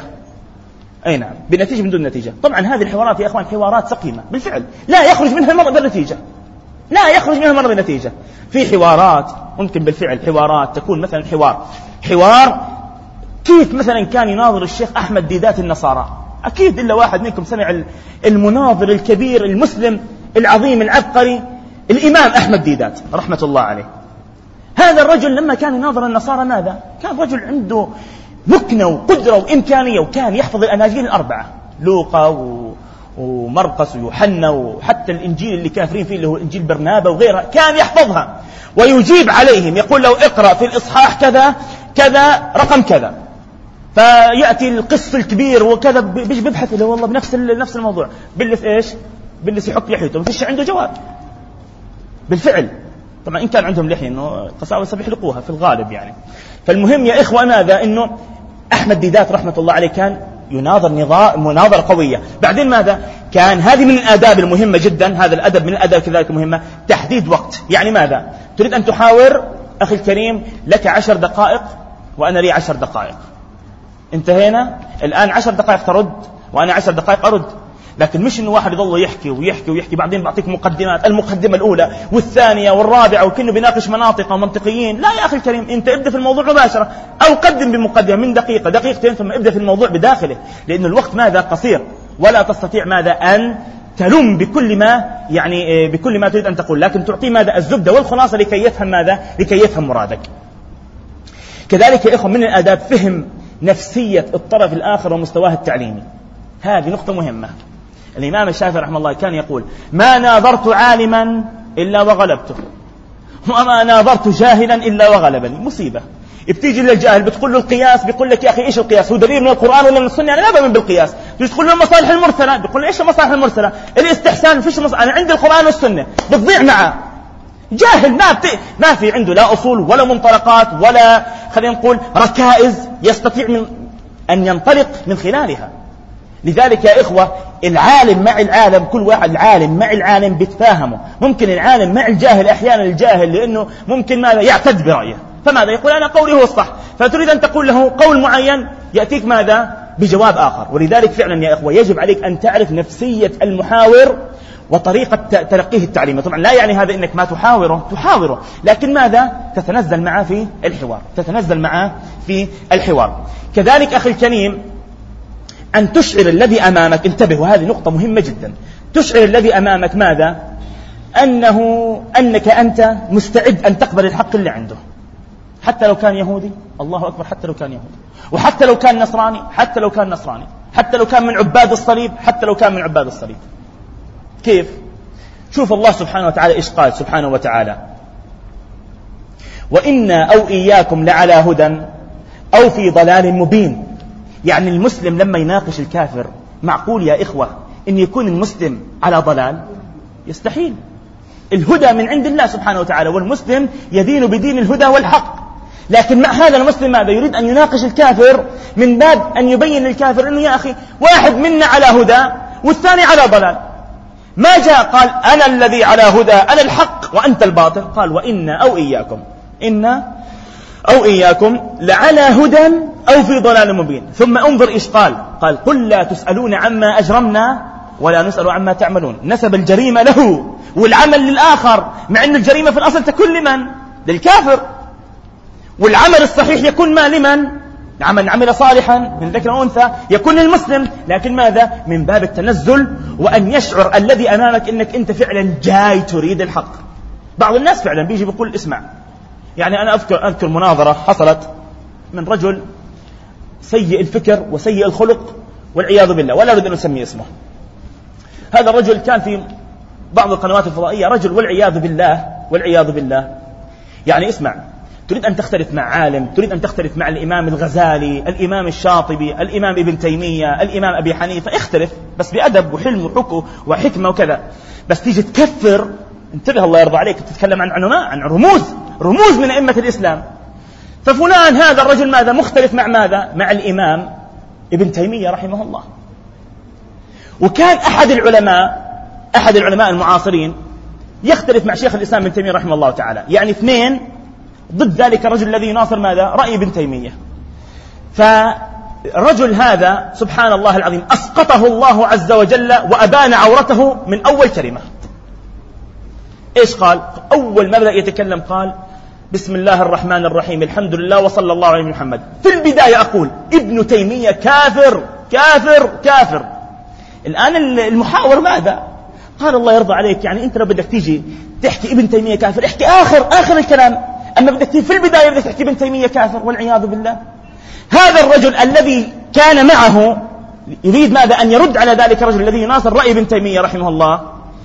أي نعم، بنتيجة بدون نتيجة. طبعا هذه الحوارات يا أخوان حوارات سقيمة بالفعل، لا يخرج منها المرء بنتيجة، لا يخرج منها المرء بنتيجة. في حوارات ممكن بالفعل حوارات تكون مثلا حوار حوار كيف مثلا كان يناظر الشيخ أحمد ديدات النصارى. أكيد إلا واحد منكم سمع المناظر الكبير المسلم العظيم العبقري الإمام أحمد ديدات رحمة الله عليه. هذا الرجل لما كان يناظر النصارى ماذا؟ كان رجل عنده مكنة وقدرة وإمكانية، وكان يحفظ الأناجيل الأربعة، لوقا و... ومرقس ويوحنا، وحتى الإنجيل اللي كافرين فيه اللي هو إنجيل برنابا وغيرها كان يحفظها، ويجيب عليهم يقول له اقرأ في الإصحاح كذا كذا رقم كذا، فيأتي القس الكبير وكذا بيجي بيبحث له والله بنفس نفس الموضوع، بلس إيش؟ بلس يحط لحيته، ما فيش عنده جواب بالفعل. طبعا إن كان عندهم لحية إنه قساوسة بيحلقوها في الغالب يعني. فالمهم يا إخوة ماذا؟ إنه أحمد ديدات رحمة الله عليه كان يناظر نظام مناظرة قوية. بعدين ماذا؟ كان هذه من الآداب المهمة جدا، هذا الأدب من الآداب كذلك مهمة، تحديد وقت. يعني ماذا؟ تريد أن تحاور أخي الكريم، لك عشر دقائق وأنا لي عشر دقائق، انتهينا الآن، عشر دقائق ترد وأنا عشر دقائق أرد. لكن مش إنه واحد يضل يحكي ويحكي ويحكي بعدين بعطيك مقدمات، المقدمة الأولى والثانية والرابعة وكأنه بيناقش مناطق ومنطقيين. لا يا أخي الكريم، أنت ابدأ في الموضوع مباشرة، أو قدم بمقدمة من دقيقة دقيقتين ثم ابدأ في الموضوع بداخله، لأن الوقت ماذا؟ قصير، ولا تستطيع ماذا؟ أن تلم بكل ما يعني بكل ما تريد أن تقول، لكن تعطي ماذا؟ الزبدة والخلاصة لكي يفهم ماذا؟ لكي يفهم مرادك. كذلك يا إخوة من الآداب فهم نفسية الطرف الآخر ومستواه التعليمي. هذه نقطة مهمة. الإمام الشافعي رحمه الله كان يقول ما ناظرت عالما إلا وغلبته، وما ناظرت جاهلا إلا وغلبني. مصيبة، بتيجي للجاهل بتقول له القياس، بيقول لك يا أخي إيش القياس؟ هو دليل من القرآن ولا من السنة؟ أنا لا بؤمن بالقياس. تقول له المصالح المرسلة، بيقول له إيش المصالح المرسلة؟ الاستحسان، فيش مصالح، أنا عندي القرآن والسنة، بتضيع معه. جاهل ما بت... ما في عنده لا أصول ولا منطلقات ولا خلينا نقول ركائز يستطيع من أن ينطلق من خلالها. لذلك يا إخوة العالم مع العالم، كل واحد العالم مع العالم بيتفاهموا. ممكن العالم مع الجاهل أحيانا الجاهل لأنه ممكن ماذا؟ يعتد برأيه، فماذا يقول أنا قولي هو الصح، فتريد أن تقول له قول معين يأتيك ماذا؟ بجواب آخر. ولذلك فعلا يا إخوة يجب عليك أن تعرف نفسية المحاور وطريقة تلقيه التعليم. طبعا لا يعني هذا إنك ما تحاوره، تحاوره، لكن ماذا؟ تتنزل معه في الحوار، تتنزل معه في الحوار. كذلك أخي الكريم أن تشعر الذي أمامك، انتبه وهذه نقطة مهمة جدا، تشعر الذي أمامك ماذا؟ أنه أنك أنت مستعد أن تقبل الحق اللي عنده، حتى لو كان يهودي، الله أكبر، حتى لو كان يهودي، وحتى لو كان نصراني، حتى لو كان نصراني، حتى لو كان من عباد الصليب، حتى لو كان من عباد الصليب. كيف؟ شوف الله سبحانه وتعالى إيش قال سبحانه وتعالى: وإنا أو إياكم لعلى هدى أو في ضلال مبين. يعني المسلم لما يناقش الكافر، معقول يا إخوة إن يكون المسلم على ضلال؟ يستحيل. الهدى من عند الله سبحانه وتعالى، والمسلم يدين بدين الهدى والحق. لكن مع هذا المسلم ماذا يريد؟ أن يناقش الكافر من باب أن يبين للكافر أنه يا أخي واحد منا على هدى والثاني على ضلال. ما جاء قال أنا الذي على هدى، أنا الحق وأنت الباطل، قال وإنا أو إياكم، إنا أو إياكم لعلى هدى أو في ضلال مبين. ثم انظر إيش قال، قال قل لا تسألون عما أجرمنا ولا نسأل عما تعملون. نسب الجريمة له والعمل للآخر، مع أن الجريمة في الأصل تكون لمن؟ للكافر، والعمل الصحيح يكون ما لمن؟ عمل عمل صالحا من ذكر وأنثى يكون للمسلم، لكن ماذا؟ من باب التنزل وأن يشعر الذي أمامك أنك أنت فعلا جاي تريد الحق. بعض الناس فعلا بيجي بيقول اسمع، يعني أنا أذكر, أذكر مناظرة حصلت من رجل سيء الفكر وسيء الخلق والعياذ بالله، ولا أريد أن أسمي اسمه. هذا الرجل كان في بعض القنوات الفضائية رجل والعياذ بالله والعياذ بالله. يعني اسمع، تريد أن تختلف مع عالم، تريد أن تختلف مع الإمام الغزالي، الإمام الشاطبي، الإمام ابن تيمية، الإمام أبي حنيفة، اختلف بس بأدب وحلم وحكو وحكمة وكذا. بس تيجي تكفر، انتبه الله يرضى عليك، تتكلم عن علماء، عن رموز رموز من أئمة الإسلام. ففلان هذا الرجل ماذا؟ مختلف مع ماذا؟ مع الإمام ابن تيمية رحمه الله. وكان أحد العلماء أحد العلماء المعاصرين يختلف مع شيخ الإسلام ابن تيمية رحمه الله تعالى، يعني اثنين ضد ذلك الرجل الذي يناصر ماذا؟ رأي ابن تيمية. فالرجل هذا سبحان الله العظيم أسقطه الله عز وجل وأبان عورته من أول كلمة. إيش قال؟ أول ما بدأ يتكلم قال بسم الله الرحمن الرحيم الحمد لله وصلى الله على محمد. في البداية أقول ابن تيمية كافر كافر كافر. الآن المحاور ماذا؟ قال الله يرضى عليك، يعني أنت لو بدك تيجي تحكي ابن تيمية كافر احكي آخر آخر الكلام، أما بدك تيجي في البداية بدك تحكي ابن تيمية كافر والعياذ بالله. هذا الرجل الذي كان معه يريد ماذا؟ أن يرد على ذلك الرجل الذي يناصر رأي ابن تيمية رحمه الله.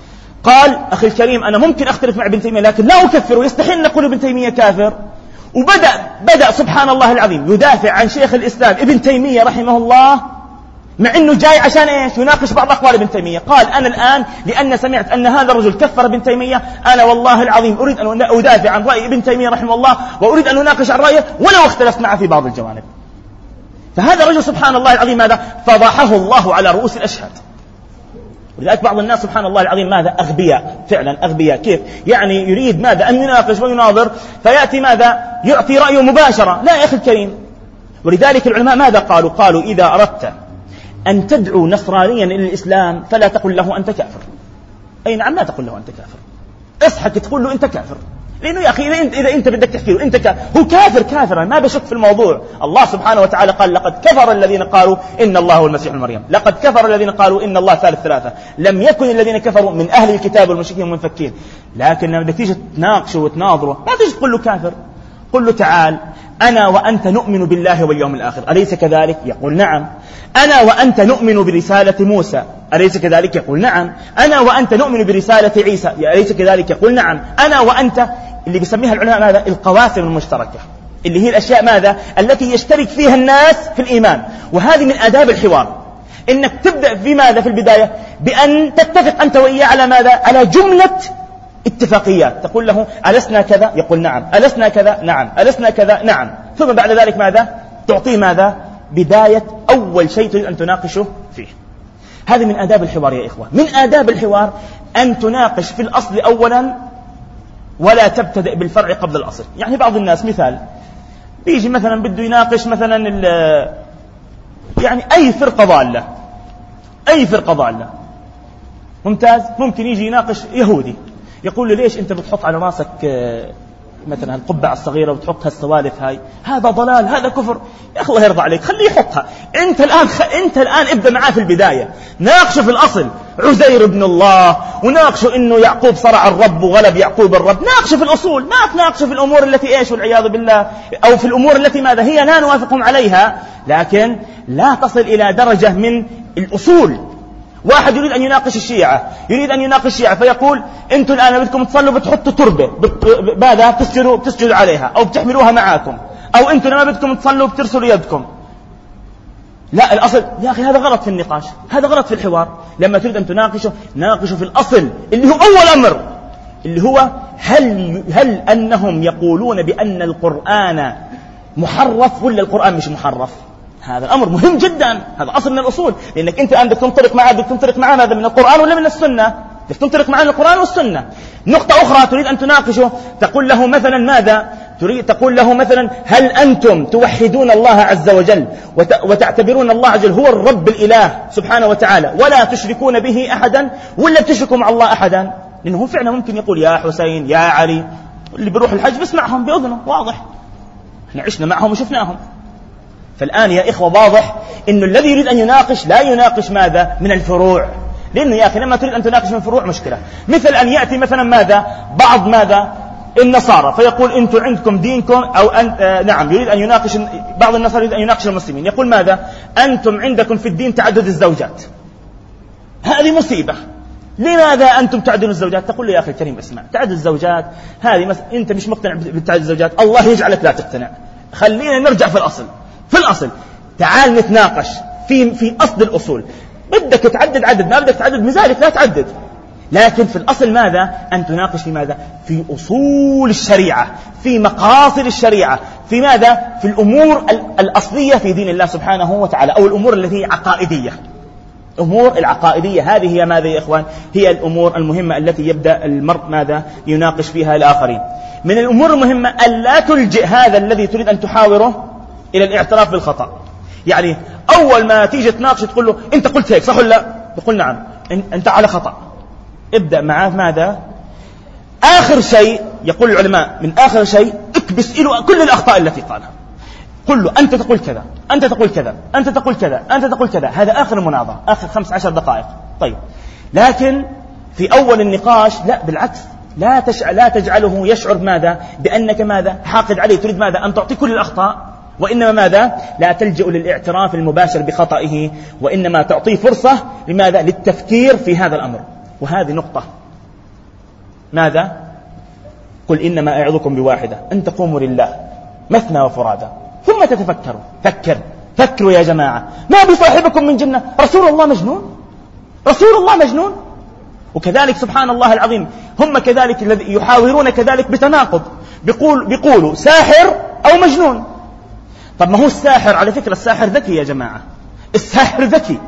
قال أخي الكريم أنا ممكن أختلف مع ابن تيمية لكن لا أكفر، ويستحيل نقول ابن تيمية كافر. وبدأ بدأ سبحان الله العظيم يدافع عن شيخ الإسلام ابن تيمية رحمه الله، مع أنه جاي عشان إيش؟ يناقش بعض أقوال ابن تيمية. قال أنا الآن لأن سمعت أن هذا الرجل كفر ابن تيمية، أنا والله العظيم أريد أن أدافع عن رأي ابن تيمية رحمه الله، وأريد أن أناقش عن رأيه ولو اختلفت معه في بعض الجوانب. فهذا الرجل سبحان الله العظيم ماذا؟ فضحه الله على رؤوس الأشهاد. ولذلك بعض الناس سبحان الله العظيم ماذا؟ أغبياء، فعلا أغبياء. كيف؟ يعني يريد ماذا؟ أن يناقش ويناظر فيأتي ماذا؟ يعطي رأيه مباشرة. لا يا أخي الكريم. ولذلك العلماء ماذا قالوا؟ قالوا إذا أردت أن تدعو نصرانيا إلى الإسلام فلا تقل له أنت كافر. أي نعم، لا تقل له أنت كافر، اصحك تقول له أنت كافر، لأنه يا أخي إذا أنت, إذا أنت بدك تحكي له أنت كافر، هو كافر كافر ما بشك في الموضوع. الله سبحانه وتعالى قال لقد كفر الذين قالوا إن الله هو المسيح ابن مريم، لقد كفر الذين قالوا إن الله ثالث ثلاثة، لم يكن الذين كفروا من أهل الكتاب والمشركين منفكين. لكن لما بدك تيجي تناقشه وتناظره ما تيجي تقول له كافر، قل له تعال أنا وأنت نؤمن بالله واليوم الآخر، أليس كذلك؟ يقول نعم. أنا وأنت نؤمن برسالة موسى، أليس كذلك؟ يقول نعم. أنا وأنت نؤمن برسالة عيسى، أليس كذلك؟ يقول نعم. أنا وأنت اللي بيسميها العلماء ماذا؟ القواسم المشتركة، اللي هي الأشياء ماذا؟ التي يشترك فيها الناس في الإيمان. وهذه من آداب الحوار، إنك تبدأ في ماذا؟ في البداية بأن تتفق أنت وإياه على ماذا؟ على جملة اتفاقيات. تقول له ألسنا كذا؟ يقول نعم. ألسنا كذا؟ نعم. ألسنا كذا؟ نعم. ثم بعد ذلك ماذا؟ تعطيه ماذا؟ بداية أول شيء تريد أن تناقشه فيه. هذه من آداب الحوار يا إخوة. من آداب الحوار أن تناقش في الأصل أولا ولا تبتدئ بالفرع قبل الأصل. يعني بعض الناس مثال بيجي مثلا بده يناقش مثلا يعني أي فرقة ضالة، أي فرقة ضالة. ممتاز. ممكن يجي يناقش يهودي يقول له ليش أنت بتحط على راسك مثلا القبعة الصغيرة وتحط هالسوالف هاي، هذا ضلال، هذا كفر. يا أخي الله يرضى عليك خليه يحطها. أنت الآن خ... أنت الآن ابدأ معاه في البداية، ناقشه في الأصل عزير ابن الله، وناقشه إنه يعقوب صرع الرب وغلب يعقوب الرب، ناقشه في الأصول، ما تناقشه في الأمور التي إيش والعياذ بالله، أو في الأمور التي ماذا هي لا نوافقهم عليها، لكن لا تصل إلى درجة من الأصول. واحد يريد أن يناقش الشيعة، يريد أن يناقش الشيعة فيقول أنتم الآن بدكم تصلوا بتحطوا تربة ماذا بتسجدوا بتسجدوا عليها أو بتحملوها معاكم، أو أنتم لما بدكم تصلوا بترسلوا يدكم. لا، الأصل يا أخي هذا غلط في النقاش، هذا غلط في الحوار. لما تريد أن تناقشه ناقشه في الأصل اللي هو أول أمر، اللي هو هل هل أنهم يقولون بأن القرآن محرف ولا القرآن مش محرف. هذا الأمر مهم جدا، هذا أصل من الأصول، لأنك أنت الآن بدك تنطلق معه بدك تنطلق معه هذا من القرآن ولا من السنة، بدك تنطلق معه من القرآن والسنة. نقطة أخرى تريد أن تناقشه، تقول له مثلا ماذا تريد، تقول له مثلا هل أنتم توحدون الله عز وجل وتعتبرون الله عز وجل هو الرب الإله سبحانه وتعالى ولا تشركون به أحدا ولا تشركوا مع الله أحدا؟ لأنه فعلا ممكن يقول يا حسين يا علي، اللي بيروح الحج بسمعهم بأذنه، واضح، احنا عشنا معهم وشفناهم. فالآن يا إخوة واضح إنه الذي يريد أن يناقش لا يناقش ماذا من الفروع، لأنه يا أخي لما تريد أن تناقش من الفروع مشكلة. مثل أن يأتي مثلا ماذا بعض ماذا النصارى فيقول أنتم عندكم دينكم، أو أن آه نعم يريد أن يناقش بعض النصارى يريد أن يناقش المسلمين، يقول ماذا أنتم عندكم في الدين تعدد الزوجات. هذه مصيبة. لماذا أنتم تعددون الزوجات؟ تقول له يا أخي الكريم اسمع، تعدد الزوجات هذه مس... أنت مش مقتنع بتعدد الزوجات، الله يجعلك لا تقتنع. خلينا نرجع في الأصل، في الأصل تعال نتناقش في في أصل الأصول. بدك تعدد عدد، ما بدك تعدد مزالك لا تعدد، لكن في الأصل ماذا أن تناقش في ماذا في أصول الشريعة، في مقاصد الشريعة، في ماذا في الأمور الأصلية في دين الله سبحانه وتعالى، أو الأمور التي عقائدية. أمور العقائدية هذه هي ماذا يا إخوان؟ هي الأمور المهمة التي يبدأ المرء ماذا يناقش فيها الآخرين. من الأمور المهمة ألا تلجئ هذا الذي تريد أن تحاوره إلى الاعتراف بالخطأ. يعني أول ما تيجي تناقش تقول له أنت قلت هيك صح ولا لا؟ يقول نعم، أنت على خطأ. ابدأ معاه ماذا آخر شيء، يقول العلماء من آخر شيء اكبس له كل الأخطاء التي قالها. قل له أنت تقول كذا، أنت تقول كذا، أنت تقول كذا، أنت تقول كذا. هذا آخر المناظرة، آخر خمس عشر دقائق. طيب، لكن في أول النقاش لا، بالعكس، لا تشع... لا تجعله يشعر ماذا بأنك ماذا حاقد عليه، تريد ماذا أن تعطي كل الأخطاء، وإنما ماذا لا تلجأ للاعتراف المباشر بخطئه، وإنما تعطيه فرصة لماذا للتفكير في هذا الأمر. وهذه نقطة ماذا قل إنما أعظكم بواحدة أن تقوموا لله مثنى وفرادا ثم تتفكروا. فكر فكروا يا جماعة، ما بصاحبكم من جنة، رسول الله مجنون، رسول الله مجنون. وكذلك سبحان الله العظيم هم كذلك الذي يحاورون كذلك بتناقض، بيقول بيقولوا ساحر أو مجنون. طب ما هو الساحر على فكرة الساحر ذكي يا جماعة، الساحر ذكي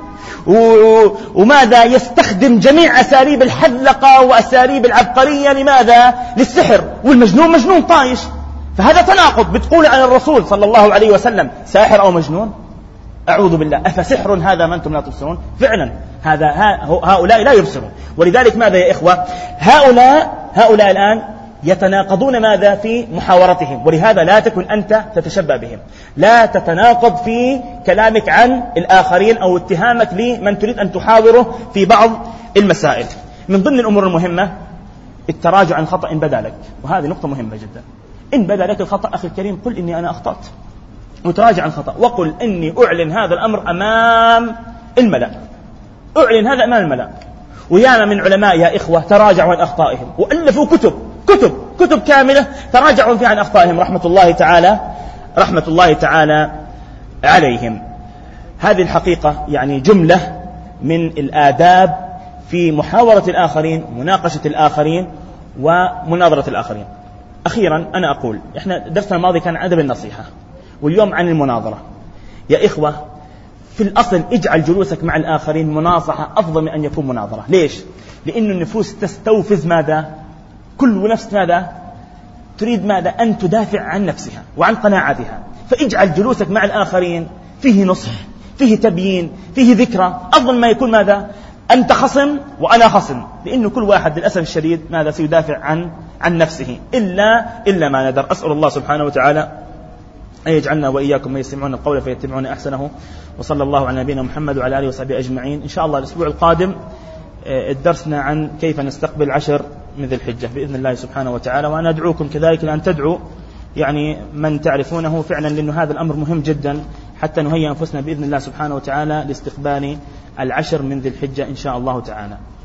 وماذا يستخدم جميع أساليب الحذلقة وأساليب العبقرية لماذا للسحر، والمجنون مجنون طايش. فهذا تناقض، بتقول عن الرسول صلى الله عليه وسلم ساحر أو مجنون؟ أعوذ بالله، أفسحر هذا ما أنتم لا تبصرون؟ فعلا هذا هؤلاء لا يبصرون. ولذلك ماذا يا إخوة هؤلاء هؤلاء الآن يتناقضون ماذا في محاورتهم، ولهذا لا تكن أنت تتشبه بهم، لا تتناقض في كلامك عن الآخرين أو اتهامك لمن تريد أن تحاوره في بعض المسائل. من ضمن الأمور المهمة التراجع عن خطأ إن بدا لك، وهذه نقطة مهمة جدا. إن بدا لك الخطأ أخي الكريم قل إني أنا أخطأت وتراجع عن خطأ، وقل إني أعلن هذا الأمر أمام الملأ، أعلن هذا أمام الملأ. ويانا من علماء يا إخوة تراجعوا عن أخطائهم وألفوا كتب كتب كتب كاملة تراجعوا فيها عن أخطائهم رحمة الله تعالى رحمة الله تعالى عليهم. هذه الحقيقة يعني جملة من الآداب في محاورة الآخرين، مناقشة الآخرين، ومناظرة الآخرين. أخيرا أنا أقول إحنا درسنا الماضي كان عن أدب النصيحة، واليوم عن المناظرة. يا إخوة في الأصل اجعل جلوسك مع الآخرين مناصحة أفضل من أن يكون مناظرة. ليش؟ لأن النفوس تستوفز ماذا؟ كل نفس ماذا؟ تريد ماذا؟ أن تدافع عن نفسها وعن قناعاتها. فاجعل جلوسك مع الآخرين فيه نصح، فيه تبيين، فيه ذكرى، أفضل ما يكون ماذا؟ أنت خصم وأنا خصم، لأنه كل واحد للأسف الشديد ماذا سيدافع عن عن نفسه إلا إلا ما ندر. أسأل الله سبحانه وتعالى أن يجعلنا وإياكم من يستمعون القول فيتبعون أحسنه، وصلى الله على نبينا محمد وعلى آله وصحبه أجمعين. إن شاء الله الأسبوع القادم الدرسنا عن كيف نستقبل عشر من ذي الحجة بإذن الله سبحانه وتعالى. وأنا أدعوكم كذلك أن تدعوا يعني من تعرفونه فعلا، لأنه هذا الأمر مهم جدا حتى نهيئ أنفسنا بإذن الله سبحانه وتعالى لاستقبال العشر من ذي الحجة إن شاء الله تعالى.